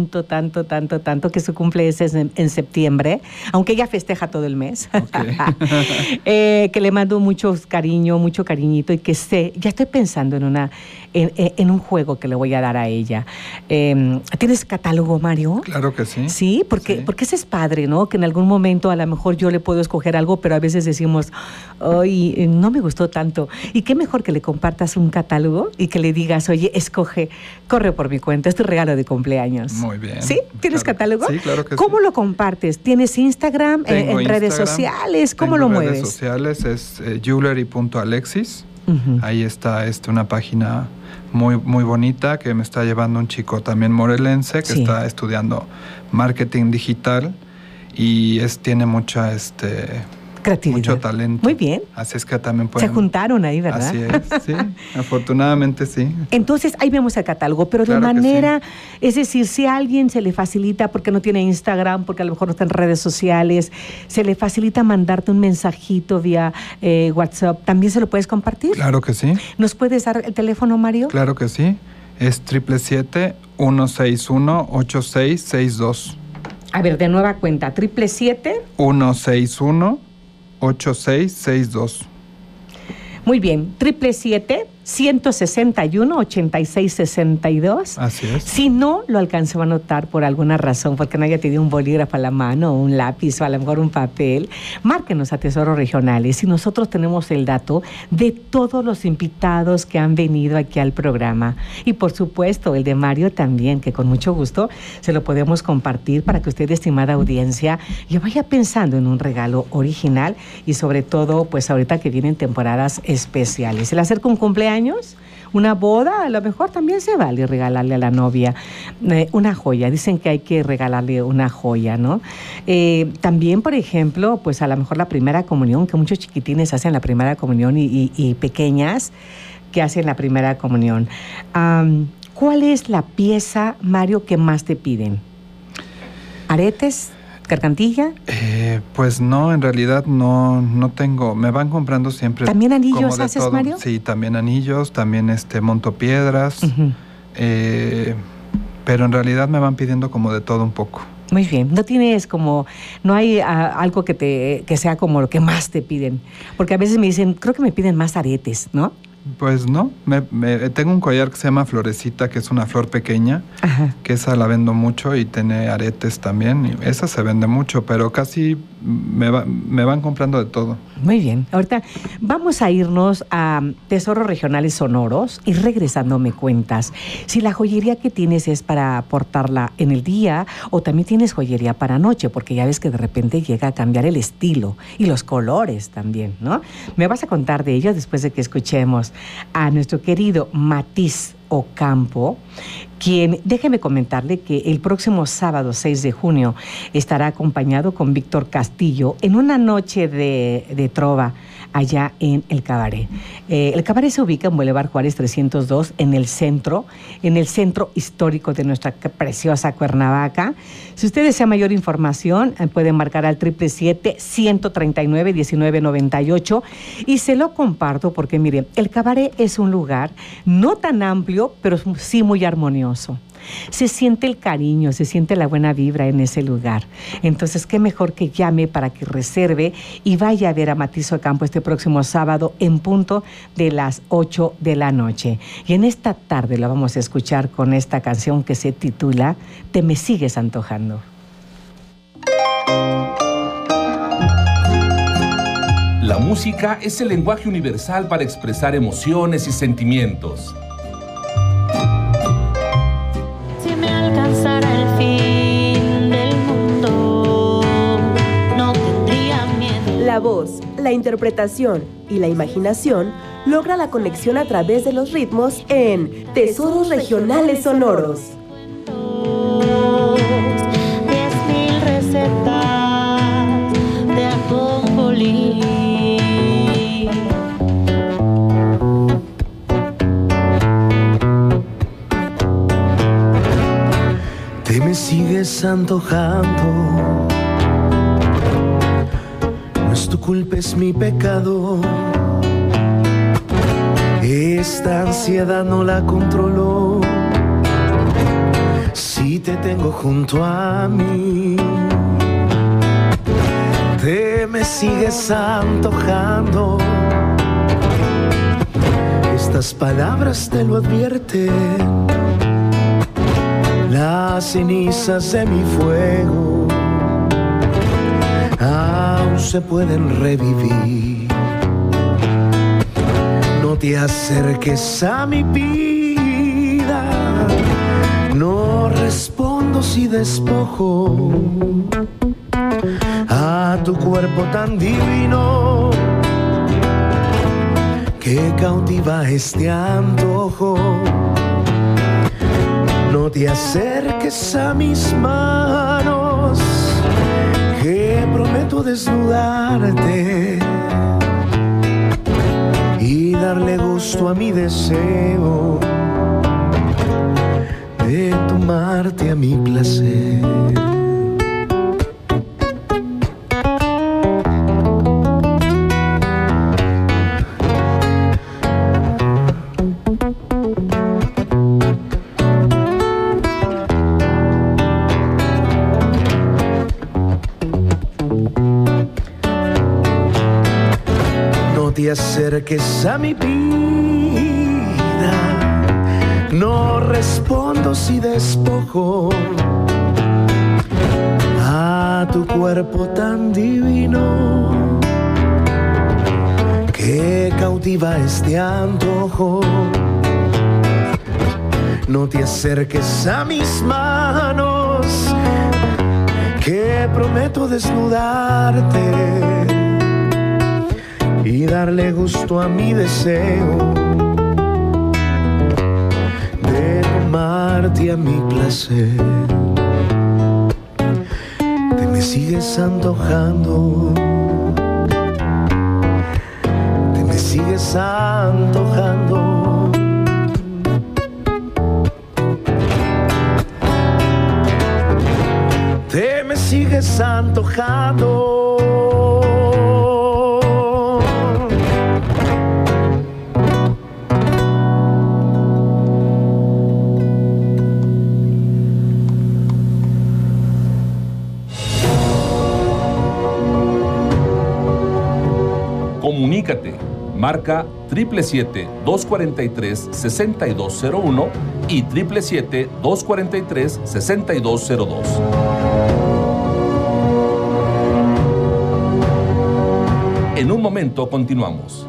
que su cumple es en septiembre, aunque ella festeja todo el mes. Okay. Que le mando mucho cariñito y que ya estoy pensando en un juego que le voy a dar a ella. ¿Tienes catálogo, Mario? Claro que sí. Sí, porque ese es padre, ¿no? Que en algún momento a lo mejor yo le puedo escoger algo, pero a veces decimos, ay, no me gustó tanto. Y qué mejor que le compartas un catálogo y que le digas, oye, corre por mi cuenta, es tu regalo de cumpleaños. Muy bien. ¿Sí? ¿Tienes catálogo? Sí, claro que sí. ¿Cómo lo compartes? ¿Tienes Instagram? ¿En redes sociales? ¿Cómo lo mueves? En redes sociales es jewelry.alexis. Uh-huh. Ahí está una página muy, muy bonita que me está llevando un chico también morelense que está estudiando marketing digital y tiene mucha creatividad, mucho talento. Muy bien. Así es que también pueden... Se juntaron ahí, ¿verdad? Así es, sí. Afortunadamente sí. Entonces, ahí vemos el catálogo, pero claro, de manera... Sí. Es decir, si a alguien se le facilita, porque no tiene Instagram, porque a lo mejor no está en redes sociales, se le facilita mandarte un mensajito vía WhatsApp, ¿también se lo puedes compartir? Claro que sí. ¿Nos puedes dar el teléfono, Mario? Claro que sí. Es 777-161-8662. A ver, de nueva cuenta, 777-161-8662. Muy bien, 777-161-8662. Así es. Si no lo alcanzó a anotar por alguna razón, porque no haya tenido un bolígrafo a la mano, o un lápiz, o a lo mejor un papel, márquenos a Tesoros Regionales y nosotros tenemos el dato de todos los invitados que han venido aquí al programa. Y por supuesto, el de Mario también, que con mucho gusto se lo podemos compartir para que usted, estimada audiencia, ya vaya pensando en un regalo original y sobre todo, pues ahorita que vienen temporadas especiales. Se le acerca un cumpleaños, una boda, a lo mejor también se vale regalarle a la novia una joya. Dicen que hay que regalarle una joya, ¿no? También, por ejemplo, pues a lo mejor la primera comunión, que muchos chiquitines hacen la primera comunión y pequeñas que hacen la primera comunión. ¿Cuál es la pieza, Mario, que más te piden? ¿Aretes? ¿Gargantilla? Pues no, en realidad no tengo. Me van comprando siempre. ¿También anillos haces, todo. Mario? Sí, también anillos, también monto piedras. Uh-huh. Pero en realidad me van pidiendo como de todo un poco. Muy bien. No hay algo que sea como lo que más te piden. Porque a veces me dicen, creo que me piden más aretes, ¿no? Pues no, tengo un collar que se llama Florecita, que es una flor pequeña, ajá, que esa la vendo mucho y tiene aretes también, y esa se vende mucho, pero casi me van comprando de todo. Muy bien, ahorita vamos a irnos a Tesoros Regionales Sonoros y regresando me cuentas si la joyería que tienes es para portarla en el día o también tienes joyería para noche, porque ya ves que de repente llega a cambiar el estilo y los colores también, ¿no? Me vas a contar de ello después de que escuchemos a nuestro querido Matiz Ocampo, quien, déjeme comentarle que el próximo sábado 6 de junio estará acompañado con Víctor Castillo en una noche de trova allá en el Cabaret. El Cabaret se ubica en Boulevard Juárez 302, en el centro histórico de nuestra preciosa Cuernavaca. Si usted desea mayor información, pueden marcar al 777-139-1998 y se lo comparto porque, mire, el Cabaret es un lugar no tan amplio, pero sí muy armonioso. Se siente el cariño, se siente la buena vibra en ese lugar. Entonces, qué mejor que llame para que reserve y vaya a ver a Matiz Ocampo este próximo sábado en punto de las 8 de la noche. Y en esta tarde la vamos a escuchar con esta canción que se titula Te me sigues antojando. La música es el lenguaje universal para expresar emociones y sentimientos. Si me alcanzara el fin del mundo, no tendría miedo. La voz, la interpretación y la imaginación logra la conexión a través de los ritmos en Tesoros Regionales Sonoros. 10,000 recetas de ajonjolí. Te me sigues antojando, no es tu culpa, es mi pecado. Esta ansiedad no la controlo si te tengo junto a mí. Te me sigues antojando, estas palabras te lo advierten. Las cenizas de mi fuego aún se pueden revivir. No te acerques a mi vida, no respondo si despojo a tu cuerpo tan divino que cautiva este antojo. No te acerques a mis manos, que prometo desnudarte y darle gusto a mi deseo de tomarte a mi placer. Te acerques a mi vida, no respondo si despojo a tu cuerpo tan divino que cautiva este antojo. No te acerques a mis manos, que prometo desnudarte y darle gusto a mi deseo de tomarte a mi placer. Te me sigues antojando, te me sigues antojando. Te me sigues antojando. Comunícate, marca 777-243-6201 y 777-243-6202. En un momento continuamos.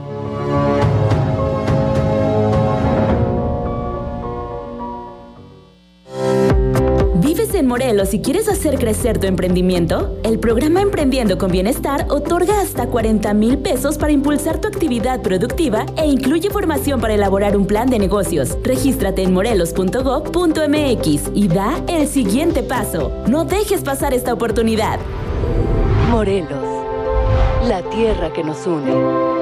¿Vives en Morelos y quieres hacer crecer tu emprendimiento? El programa Emprendiendo con Bienestar otorga hasta 40,000 pesos para impulsar tu actividad productiva e incluye formación para elaborar un plan de negocios. Regístrate en morelos.gov.mx y da el siguiente paso. No dejes pasar esta oportunidad. Morelos, la tierra que nos une.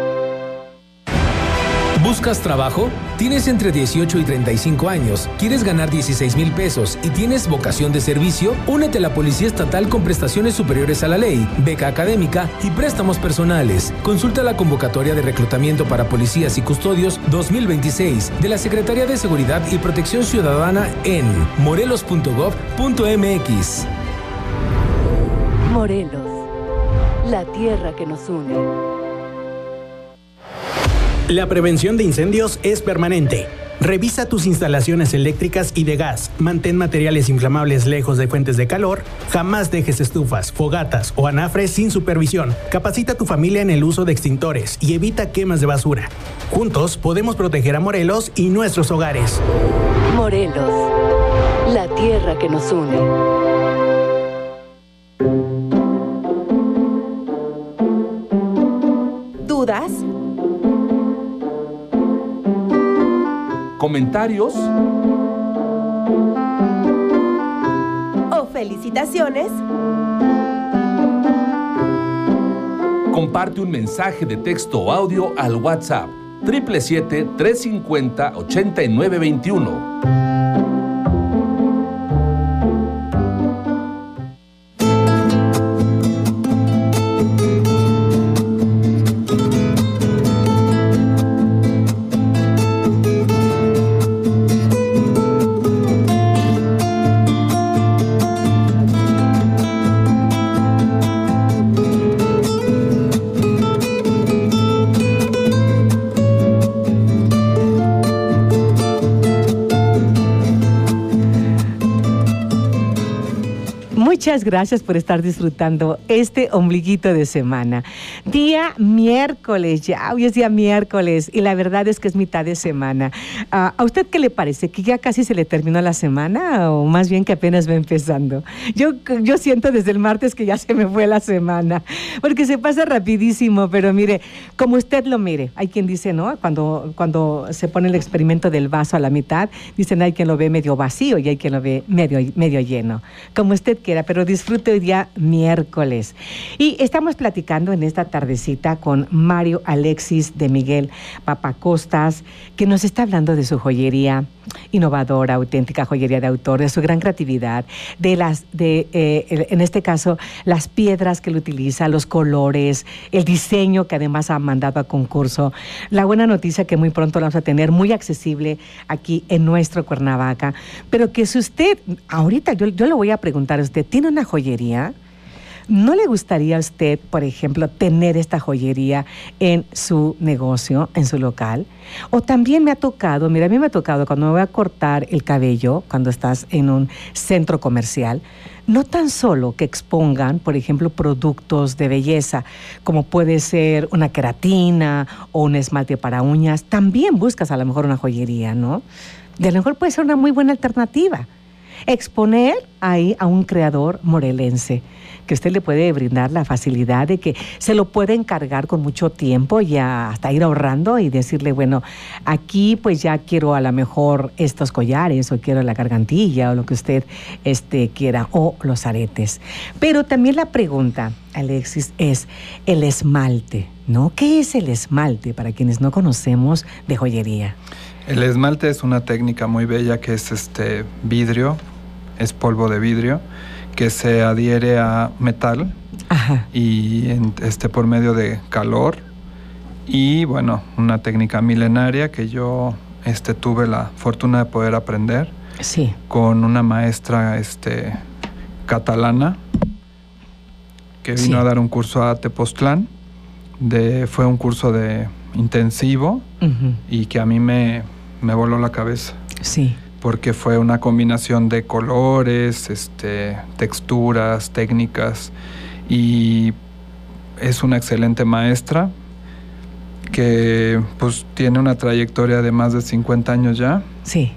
¿Buscas trabajo? ¿Tienes entre 18 y 35 años? ¿Quieres ganar 16,000 pesos y tienes vocación de servicio? Únete a la Policía Estatal con prestaciones superiores a la ley, beca académica y préstamos personales. Consulta la convocatoria de reclutamiento para policías y custodios 2026 de la Secretaría de Seguridad y Protección Ciudadana en morelos.gov.mx. Morelos, la tierra que nos une. La prevención de incendios es permanente. Revisa tus instalaciones eléctricas y de gas. Mantén materiales inflamables lejos de fuentes de calor. Jamás dejes estufas, fogatas o anafres sin supervisión. Capacita a tu familia en el uso de extintores y evita quemas de basura. Juntos podemos proteger a Morelos y nuestros hogares. Morelos, la tierra que nos une. ¿Dudas? ¿Comentarios? ¿O felicitaciones? Comparte un mensaje de texto o audio al WhatsApp 777-350-8921. Muchas gracias por estar disfrutando este ombliguito de semana. Día miércoles, ya hoy es día miércoles y la verdad es que es mitad de semana. ¿A usted qué le parece? ¿Que ya casi se le terminó la semana o más bien que apenas va empezando? Yo siento desde el martes que ya se me fue la semana porque se pasa rapidísimo, pero mire, como usted lo mire, hay quien dice, ¿no? Cuando se pone el experimento del vaso a la mitad, dicen hay quien lo ve medio vacío y hay quien lo ve medio lleno. Como usted quiera, pero disfrute hoy día miércoles. Y estamos platicando en esta tardecita con Mario Alexis de Miguel Papacostas, que nos está hablando de su joyería innovadora, auténtica joyería de autor, de su gran creatividad, en este caso, las piedras que él utiliza, los colores, el diseño que además ha mandado a concurso. La buena noticia que muy pronto la vamos a tener muy accesible aquí en nuestro Cuernavaca, pero que si usted, ahorita yo le voy a preguntar a usted, ¿tiene una joyería? ¿No le gustaría a usted, por ejemplo, tener esta joyería en su negocio, en su local? O también me ha tocado, mira, a mí me ha tocado cuando me voy a cortar el cabello, cuando estás en un centro comercial, no tan solo que expongan, por ejemplo, productos de belleza, como puede ser una queratina o un esmalte para uñas, también buscas a lo mejor una joyería, ¿no? Y a lo mejor puede ser una muy buena alternativa. Exponer ahí a un creador morelense, que usted le puede brindar la facilidad de que se lo puede encargar con mucho tiempo y hasta ir ahorrando y decirle, bueno, aquí pues ya quiero a lo mejor estos collares o quiero la gargantilla o lo que usted quiera o los aretes. Pero también la pregunta, Alexis, es el esmalte, ¿no? ¿Qué es el esmalte para quienes no conocemos de joyería? El esmalte es una técnica muy bella que es vidrio, es polvo de vidrio que se adhiere a metal. Ajá. Y por medio de calor y bueno, una técnica milenaria que yo tuve la fortuna de poder aprender. Sí. Con una maestra catalana que vino a dar un curso a Tepoztlán. Fue un curso de intensivo y que a mí me voló la cabeza. Sí. Porque fue una combinación de colores, texturas, técnicas, y es una excelente maestra que pues tiene una trayectoria de más de 50 años ya. Sí.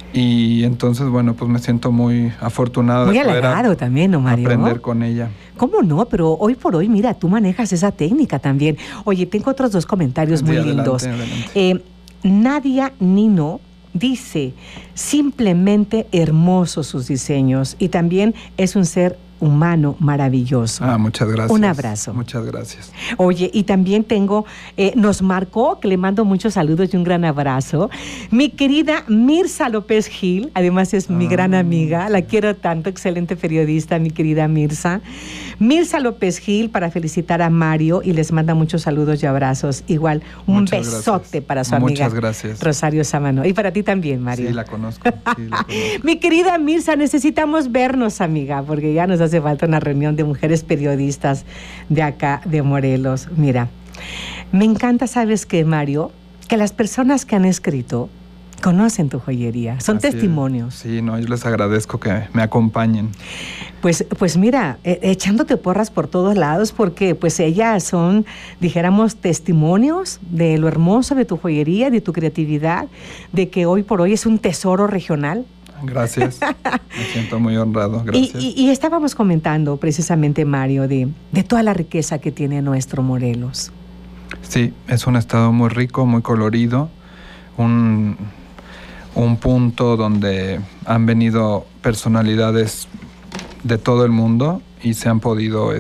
Y entonces, bueno, pues me siento muy afortunado muy de poder halagado también, ¿no, Mario? aprender con ella. ¿Cómo no? Pero hoy por hoy, mira, tú manejas esa técnica también. Oye, tengo otros 2 comentarios muy lindos. Adelante. Nadia Nino dice, simplemente hermosos sus diseños y también es un ser humano maravilloso. Muchas gracias. Un abrazo. Muchas gracias. Oye, y también tengo, nos marcó, que le mando muchos saludos y un gran abrazo, mi querida Mirza López Gil, además es mi gran amiga, la quiero tanto, excelente periodista, mi querida Mirza. Mirza López Gil para felicitar a Mario y les manda muchos saludos y abrazos. Igual, un Muchas besote gracias. para su amiga. Muchas gracias. Rosario Sámano. Y para ti también, Mario. Sí, la conozco. Mi querida Mirza, necesitamos vernos, amiga, porque ya nos hace falta una reunión de mujeres periodistas de acá, de Morelos. Mira, me encanta, ¿sabes qué, Mario? Que las personas que han escrito conocen tu joyería, son Así testimonios. Es. Sí, no, yo les agradezco que me acompañen. Pues mira, echándote porras por todos lados, porque pues ellas son, dijéramos, testimonios de lo hermoso de tu joyería, de tu creatividad, de que hoy por hoy es un tesoro regional. Gracias, me siento muy honrado, gracias. Y estábamos comentando precisamente, Mario, de toda la riqueza que tiene nuestro Morelos. Sí, es un estado muy rico, muy colorido, un punto donde han venido personalidades de todo el mundo y se han podido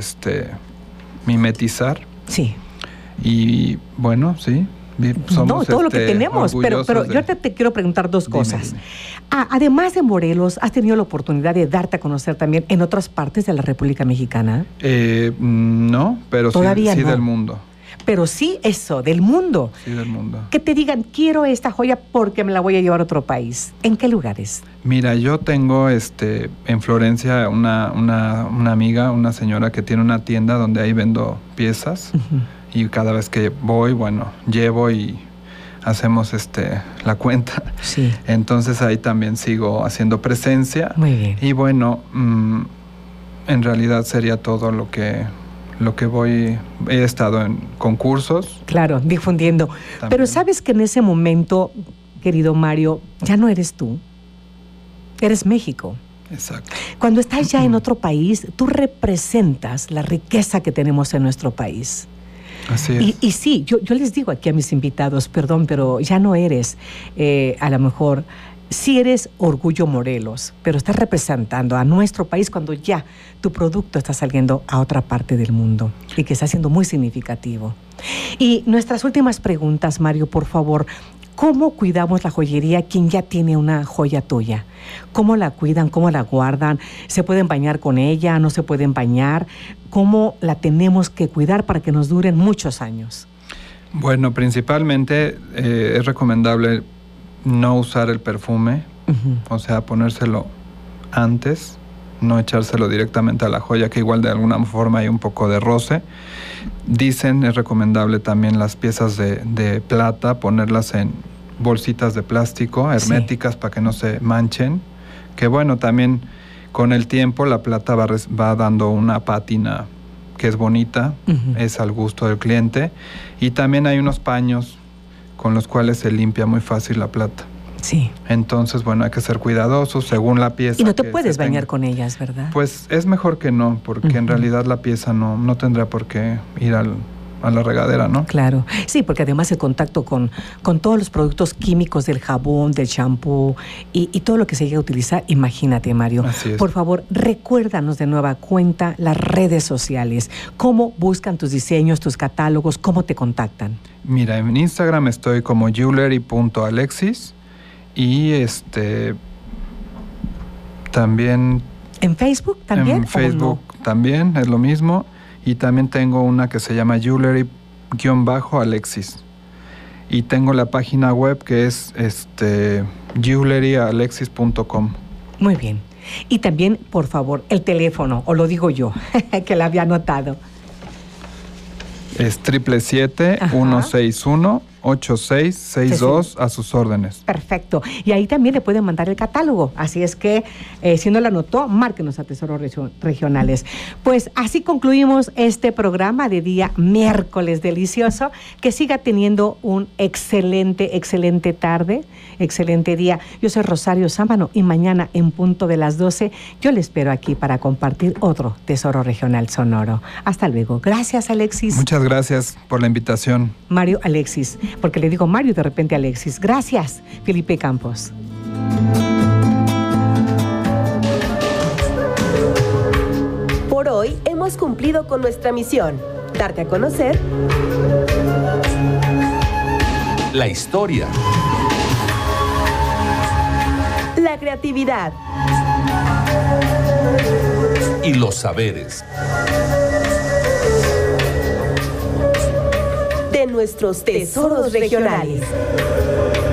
mimetizar. Sí. Y bueno, sí. Somos, todo lo que tenemos, pero yo te quiero preguntar 2 cosas. Dime. Además de Morelos, ¿has tenido la oportunidad de darte a conocer también en otras partes de la República Mexicana? No, pero todavía sí no. Del mundo. Pero sí eso, del mundo. Sí, del mundo. Que te digan, quiero esta joya porque me la voy a llevar a otro país. ¿En qué lugares? Mira, yo tengo en Florencia una amiga, una señora que tiene una tienda donde ahí vendo piezas. Uh-huh. Y cada vez que voy, bueno, llevo y hacemos la cuenta. Sí. Entonces ahí también sigo haciendo presencia. Muy bien. Y bueno, en realidad sería todo lo que voy. He estado en concursos. Claro, difundiendo. También. Pero sabes que en ese momento, querido Mario, ya no eres tú. Eres México. Exacto. Cuando estás ya en otro país, tú representas la riqueza que tenemos en nuestro país. Así es. Y sí, yo les digo aquí a mis invitados, perdón, pero ya no eres, a lo mejor, sí eres Orgullo Morelos, pero estás representando a nuestro país cuando ya tu producto está saliendo a otra parte del mundo y que está siendo muy significativo. Y nuestras últimas preguntas, Mario, por favor. ¿Cómo cuidamos la joyería quien ya tiene una joya tuya? ¿Cómo la cuidan? ¿Cómo la guardan? ¿Se pueden bañar con ella? ¿No se pueden bañar? ¿Cómo la tenemos que cuidar para que nos duren muchos años? Bueno, principalmente es recomendable no usar el perfume, o sea, ponérselo antes, no echárselo directamente a la joya, que igual de alguna forma hay un poco de roce. Dicen, es recomendable también las piezas de plata, ponerlas en bolsitas de plástico herméticas, sí, para que no se manchen. Que bueno, también con el tiempo la plata va dando una pátina que es bonita, es al gusto del cliente. Y también hay unos paños con los cuales se limpia muy fácil la plata. Sí. Entonces, bueno, hay que ser cuidadosos según la pieza. Y no te puedes bañar con ellas, ¿verdad? Pues es mejor que no, porque en realidad la pieza no tendría por qué ir a la regadera, ¿no? Claro. Sí, porque además el contacto con todos los productos químicos del jabón, del champú y todo lo que se llega a utilizar, imagínate, Mario. Así es. Por favor, recuérdanos de nueva cuenta las redes sociales. ¿Cómo buscan tus diseños, tus catálogos? ¿Cómo te contactan? Mira, en Instagram estoy como jewelry.alexis. Y también... ¿En Facebook también? En Facebook también, es lo mismo. Y también tengo una que se llama jewelry-alexis. Y tengo la página web que es jewelryalexis.com. Muy bien. Y también, por favor, el teléfono, o lo digo yo, que la había anotado. Es 777-161 8662 a sus órdenes. Perfecto. Y ahí también le pueden mandar el catálogo. Así es que, si no lo anotó, márquenos a Tesoros Regionales. Pues así concluimos este programa de día miércoles delicioso. Que siga teniendo un excelente tarde, excelente día. Yo soy Rosario Sámano y mañana en punto de las 12 yo le espero aquí para compartir otro Tesoro Regional Sonoro. Hasta luego. Gracias, Alexis. Muchas gracias por la invitación. Mario Alexis, porque le digo Mario y de repente Alexis. Gracias, Felipe Campos. Por hoy hemos cumplido con nuestra misión, darte a conocer la historia, la creatividad y los saberes de nuestros tesoros regionales.